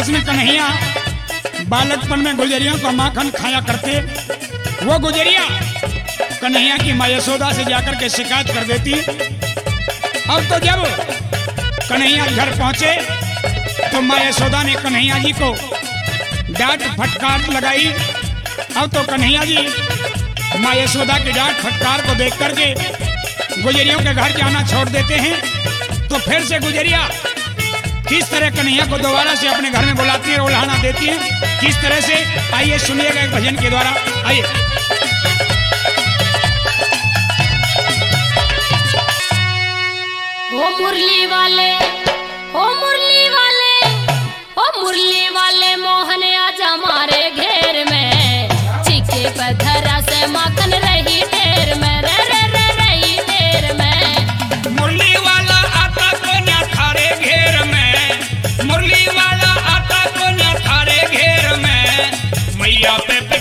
देश में कन्हैया बालकपन में गुजरियों का माखन खाया करते। वो गुजरिया कन्हैया की माँ यशोदा से जाकर के शिकायत कर देती। अब तो जब कन्हैया घर पहुंचे तो माँ यशोदा ने कन्हैया जी को डांट फटकार लगाई। अब तो कन्हैया जी माँ यशोदा की डांट फटकार को देख करके गुजरियों के घर जाना छोड़ देते हैं। तो फिर से गुजरिया किस तरह कन्हैया को दोबारा से अपने घर में बुलाती है, उल्हाना देती है, किस तरह से, आइए सुनिएगा एक भजन के द्वारा। आइए। ओ मुरली वाले, ओ मुरली वाले, ओ मुरली वाले मोहन आजा हमारे घेर में, चिके पत्थरा से माखन रही ढेर में, रे रे रे रही ढेर में। मुरली वाला आता को न थारे घेर में, मुरली वाला आता को न थारे घेर में, मैया पे